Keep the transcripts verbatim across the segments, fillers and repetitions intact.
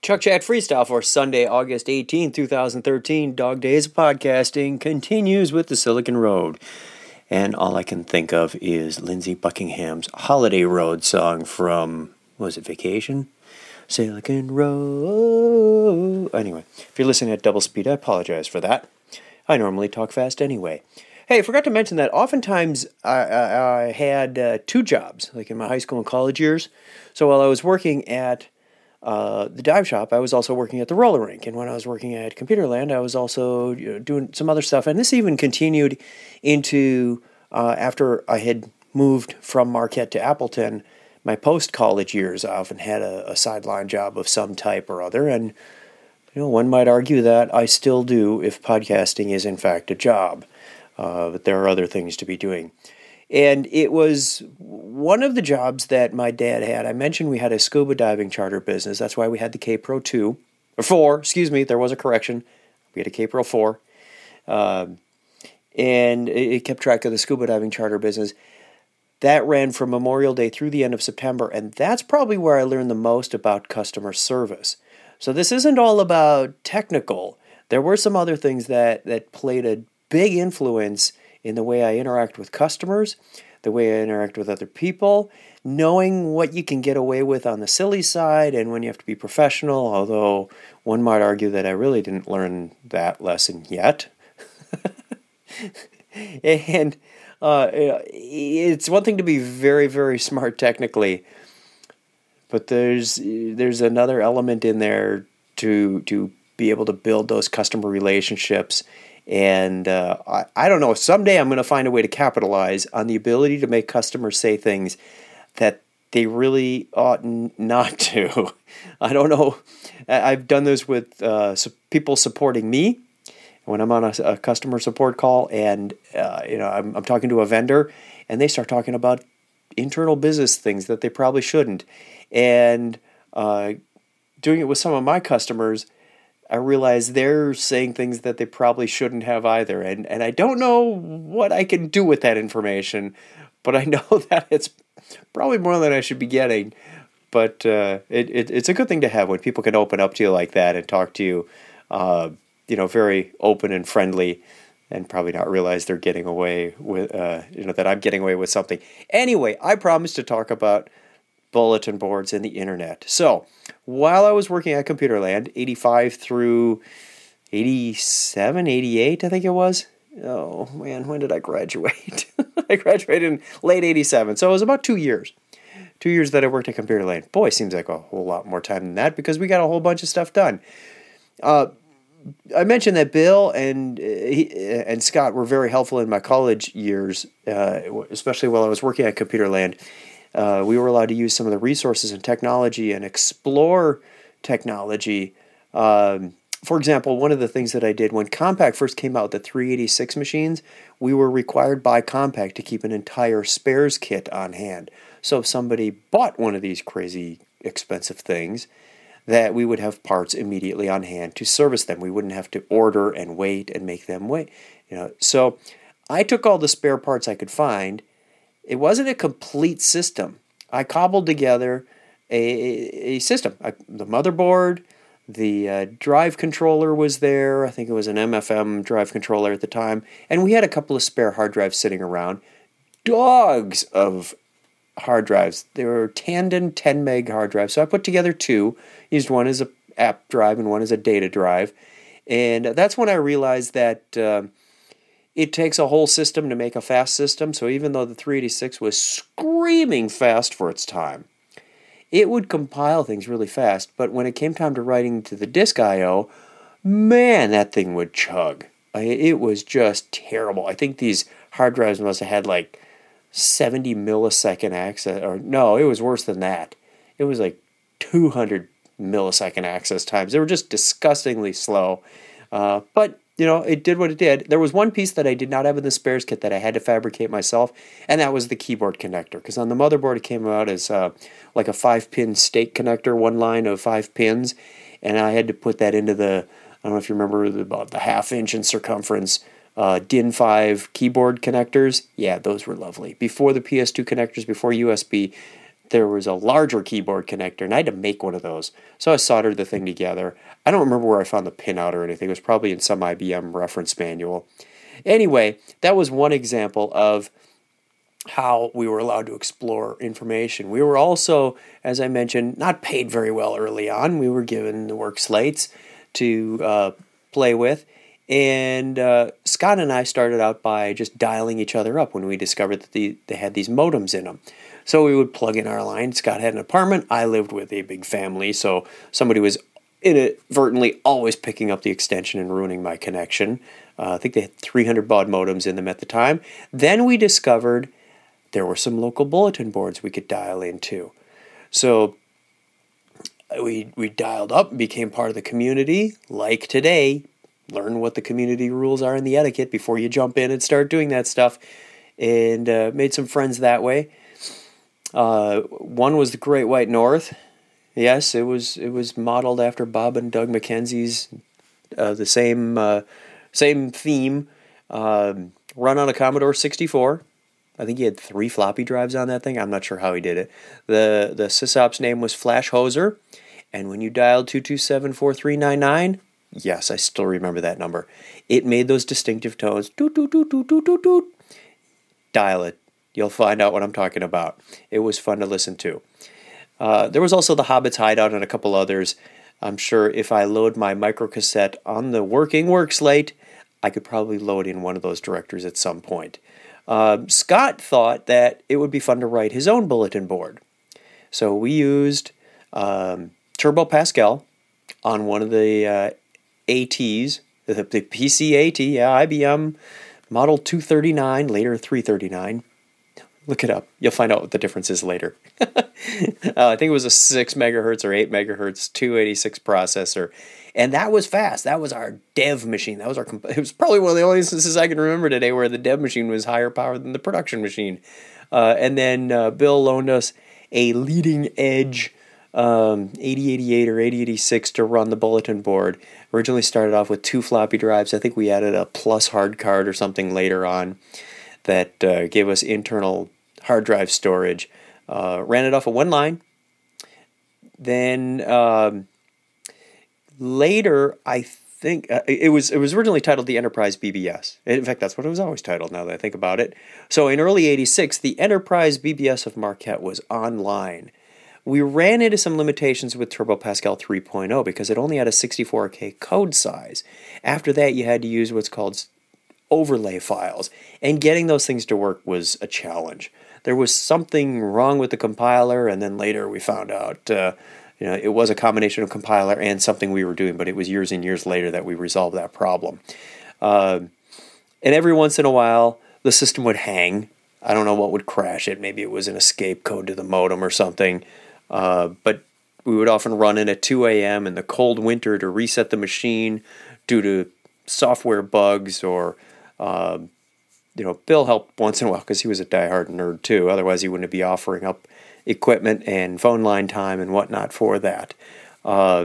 Chuck Chat Freestyle for Sunday, August eighteenth, twenty thirteen. Dog Days of Podcasting continues with the Silicon Road. And all I can think of is Lindsey Buckingham's Holiday Road song from, was it Vacation? Silicon Road. Anyway, if you're listening at double speed, I apologize for that. I normally talk fast anyway. Hey, I forgot to mention that oftentimes I, I, I had uh, two jobs, like in my high school and college years. So while I was working at uh, the dive shop, I was also working at the roller rink. And when I was working at Computerland, I was also you know, doing some other stuff. And this even continued into uh, after I had moved from Marquette to Appleton. My post-college years, I often had a, a sideline job of some type or other. And you know, one might argue that I still do if podcasting is in fact a job. Uh, but there are other things to be doing. And it was one of the jobs that my dad had. I mentioned we had a scuba diving charter business. That's why we had the K-Pro two. Or four, excuse me, there was a correction. We had a K-Pro four. Um, and it, it kept track of the scuba diving charter business. That ran from Memorial Day through the end of September. And that's probably where I learned the most about customer service. So this isn't all about technical. There were some other things that, that played a big influence in the way I interact with customers, the way I interact with other people, knowing what you can get away with on the silly side and when you have to be professional, although one might argue that I really didn't learn that lesson yet. and uh, it's one thing to be very, very smart technically, but there's there's another element in there to to be able to build those customer relationships. And uh, I, I don't know, someday I'm going to find a way to capitalize on the ability to make customers say things that they really ought n- not to. I don't know. I've done this with uh, su- people supporting me when I'm on a, a customer support call and uh, you know I'm, I'm talking to a vendor and they start talking about internal business things that they probably shouldn't. And uh, doing it with some of my customers, I realize they're saying things that they probably shouldn't have either. And and I don't know what I can do with that information, but I know that it's probably more than I should be getting. But uh, it, it it's a good thing to have when people can open up to you like that and talk to you, uh, you know, very open and friendly, and probably not realize they're getting away with, uh, you know, that I'm getting away with something. Anyway, I promised to talk about bulletin boards and the internet. So while I was working at Computerland, eighty-five through eighty-seven, eighty-eight, I think it was. Oh man, when did I graduate? I graduated in late eighty-seven, so it was about two years. Two years that I worked at Computerland. Boy, seems like a whole lot more time than that because we got a whole bunch of stuff done. Uh, I mentioned that Bill and uh, he, and Scott were very helpful in my college years, uh, especially while I was working at Computerland. Uh, we were allowed to use some of the resources and technology and explore technology. Um, for example, one of the things that I did when Compaq first came out, the three eighty-six machines, we were required by Compaq to keep an entire spares kit on hand. So if somebody bought one of these crazy expensive things, that we would have parts immediately on hand to service them. We wouldn't have to order and wait and make them wait. You know, so I took all the spare parts I could find. It wasn't a complete system. I cobbled together a, a system. I, the motherboard, the uh, drive controller was there. I think it was an M F M drive controller at the time. And we had a couple of spare hard drives sitting around. Dogs of hard drives. They were Tandon ten meg hard drives. So I put together two. Used one as a app drive and one as a data drive. And that's when I realized that Uh, it takes a whole system to make a fast system, so even though the three eighty-six was screaming fast for its time, it would compile things really fast, but when it came time to writing to the disk I O, man, that thing would chug. I, it was just terrible. I think these hard drives must have had like seventy millisecond access, or no, it was worse than that. It was like two hundred millisecond access times. They were just disgustingly slow, uh, but you know, it did what it did. There was one piece that I did not have in the spares kit that I had to fabricate myself, and that was the keyboard connector. Because on the motherboard, it came out as uh, like a five-pin stake connector, one line of five pins, and I had to put that into the, I don't know if you remember, the, about the half-inch in circumference uh, D I N five keyboard connectors. Yeah, those were lovely. Before the P S two connectors, before U S B there was a larger keyboard connector, and I had to make one of those. So I soldered the thing together. I don't remember where I found the pinout or anything. It was probably in some I B M reference manual. Anyway, that was one example of how we were allowed to explore information. We were also, as I mentioned, not paid very well early on. We were given the work slates to uh, play with. And uh, Scott and I started out by just dialing each other up when we discovered that the, they had these modems in them. So we would plug in our line. Scott had an apartment. I lived with a big family, so somebody was inadvertently always picking up the extension and ruining my connection. Uh, I think they had three hundred baud modems in them at the time. Then we discovered there were some local bulletin boards we could dial into. So we we dialed up, became part of the community. Like today, learn what the community rules are and the etiquette before you jump in and start doing that stuff. And uh, made some friends that way. Uh, one was the Great White North. Yes, it was it was modeled after Bob and Doug McKenzie's, uh, the same uh, same theme. Um, run on a Commodore sixty-four. I think he had three floppy drives on that thing. I'm not sure how he did it. The the sysop's name was Flash Hoser, and when you dialed two two seven, four three nine nine, yes, I still remember that number. It made those distinctive tones. Doot doot doot doot doot doot doot. Dial it. You'll find out what I'm talking about. It was fun to listen to. Uh, there was also the Hobbit's Hideout and a couple others. I'm sure if I load my microcassette on the working work slate, I could probably load in one of those directories at some point. Uh, Scott thought that it would be fun to write his own bulletin board. So we used um, Turbo Pascal on one of the uh, ATs, the, the P C A T, yeah, I B M Model two thirty-nine, later three thirty-nine. Look it up. You'll find out what the difference is later. uh, I think it was a six megahertz or eight megahertz two eighty-six processor. And that was fast. That was our dev machine. That was our. Comp- it was probably one of the only instances I can remember today where the dev machine was higher power than the production machine. Uh, and then uh, Bill loaned us a leading edge um, eighty eighty-eight or eighty eighty-six to run the bulletin board. Originally started off with two floppy drives. I think we added a plus hard card or something later on that uh, gave us internal hard drive storage. Uh, ran it off of one line. Then um, later, I think uh, it was it was originally titled the Enterprise B B S. In fact, that's what it was always titled. Now that I think about it. So in early eighty-six, the Enterprise B B S of Marquette was online. We ran into some limitations with Turbo Pascal three point oh because it only had a sixty-four K code size. After that, you had to use what's called overlay files, and getting those things to work was a challenge. There was something wrong with the compiler, and then later we found out uh, you know, it was a combination of compiler and something we were doing, but it was years and years later that we resolved that problem. Uh, and every once in a while, the system would hang. I don't know what would crash it. Maybe it was an escape code to the modem or something. Uh, but we would often run in at two a.m. in the cold winter to reset the machine due to software bugs or... Uh, You know, Bill helped once in a while because he was a diehard nerd too. Otherwise, he wouldn't be offering up equipment and phone line time and whatnot for that. Uh,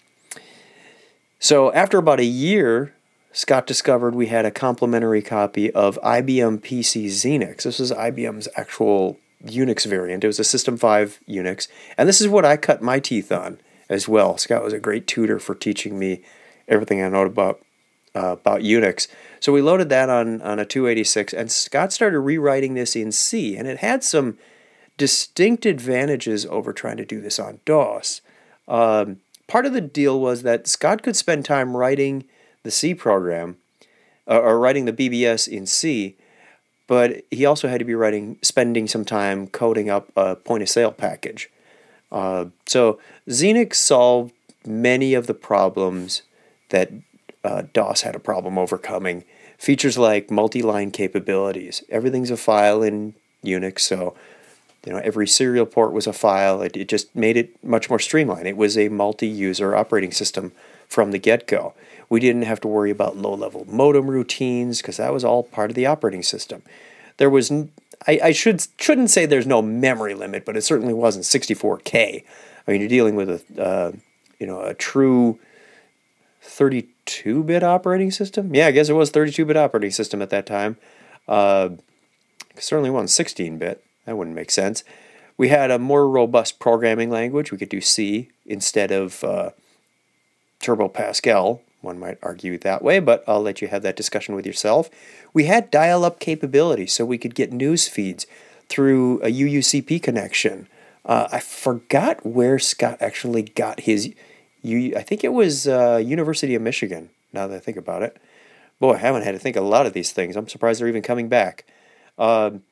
so after about a year, Scott discovered we had a complimentary copy of I B M P C Xenix. This was I B M's actual Unix variant. It was a System five Unix. And this is what I cut my teeth on as well. Scott was a great tutor for teaching me everything I know about uh, about Unix. So we loaded that on, on a two eighty-six, and Scott started rewriting this in C, and it had some distinct advantages over trying to do this on DOS. Um, part of the deal was that Scott could spend time writing the C program, uh, or writing the B B S in C, but he also had to be writing, spending some time coding up a point-of-sale package. Uh, so Xenix solved many of the problems that uh, DOS had a problem overcoming. Features like multi-line capabilities. Everything's a file in Unix, so you know every serial port was a file. It, it just made it much more streamlined. It was a multi-user operating system from the get-go. We didn't have to worry about low-level modem routines because that was all part of the operating system. There was, I, I should shouldn't say there's no memory limit, but it certainly wasn't sixty-four K. I mean, you're dealing with a uh, you know a true thirty-two bit operating system. Yeah, I guess it was thirty-two bit operating system at that time. Uh, certainly wasn't sixteen bit. That wouldn't make sense. We had a more robust programming language. We could do C instead of uh, Turbo Pascal. One might argue that way, but I'll let you have that discussion with yourself. We had dial-up capability, so we could get news feeds through a U U C P connection. Uh, I forgot where Scott actually got his. U- I think it was uh, University of Michigan. Now that I think about it, boy, I haven't had to think of a lot of these things. I'm surprised they're even coming back. Um,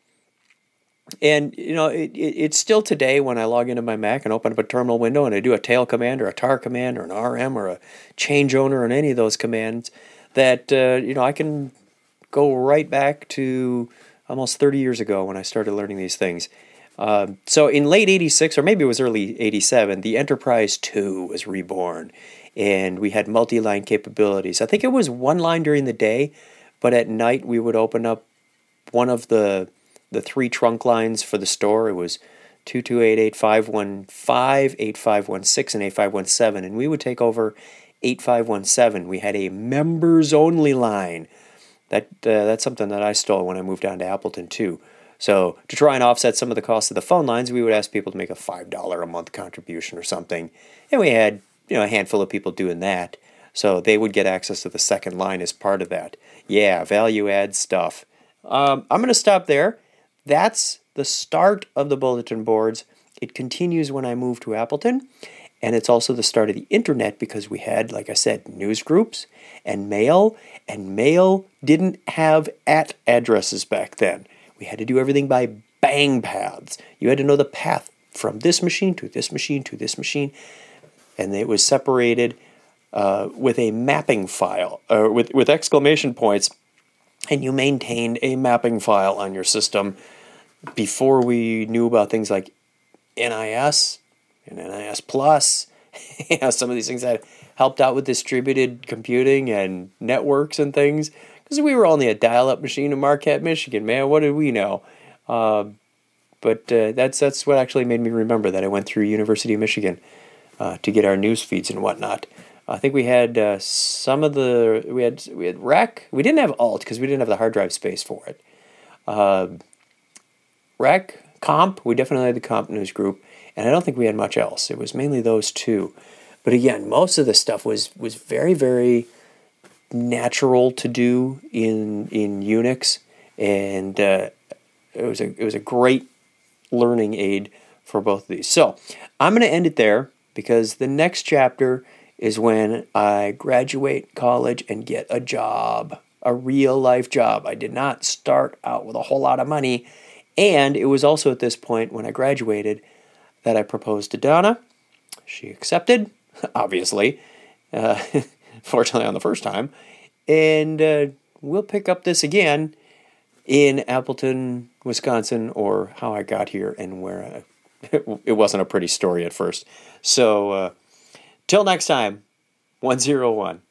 and you know, it, it, it's still today when I log into my Mac and open up a terminal window and I do a tail command or a tar command or an R M or a change owner or any of those commands that uh, you know I can go right back to almost thirty years ago when I started learning these things. Um, so in late eighty-six, or maybe it was early eighty-seven, the Enterprise two was reborn, and we had multi-line capabilities. I think it was one line during the day, but at night we would open up one of the the three trunk lines for the store. It was two two eight, eight five one five, eight five one six, and eight five one seven, and we would take over eight five one seven. We had a members-only line. That uh, that's something that I stole when I moved down to Appleton too. So to try and offset some of the cost of the phone lines, we would ask people to make a five dollars a month contribution or something. And we had, you know, a handful of people doing that. So they would get access to the second line as part of that. Yeah, value add stuff. Um, I'm going to stop there. That's the start of the bulletin boards. It continues when I move to Appleton. And it's also the start of the internet because we had, like I said, news groups and mail. And mail didn't have at addresses back then. We had to do everything by bang paths. You had to know the path from this machine to this machine to this machine. And it was separated uh, with a mapping file, or with, with exclamation points. And you maintained a mapping file on your system before we knew about things like N I S and N I S Plus. You know, some of these things that helped out with distributed computing and networks and things. Because we were only a dial-up machine in Marquette, Michigan, man. What did we know? Uh, but uh, that's that's what actually made me remember that I went through University of Michigan uh, to get our news feeds and whatnot. I think we had uh, some of the we had we had Rec. We didn't have Alt because we didn't have the hard drive space for it. Uh, Rec, Comp. We definitely had the Comp news group, and I don't think we had much else. It was mainly those two. But again, most of the stuff was was very very natural to do in in Unix, and uh, it was a it was a great learning aid for both of these. So I'm going to end it there because the next chapter is when I graduate college and get a job, a real life job. I did not start out with a whole lot of money, and it was also at this point when I graduated that I proposed to Donna. She accepted, obviously. Uh, fortunately on the first time, and uh, we'll pick up this again in Appleton, Wisconsin, or how I got here and where I, it wasn't a pretty story at first. So, uh, till next time, one oh one.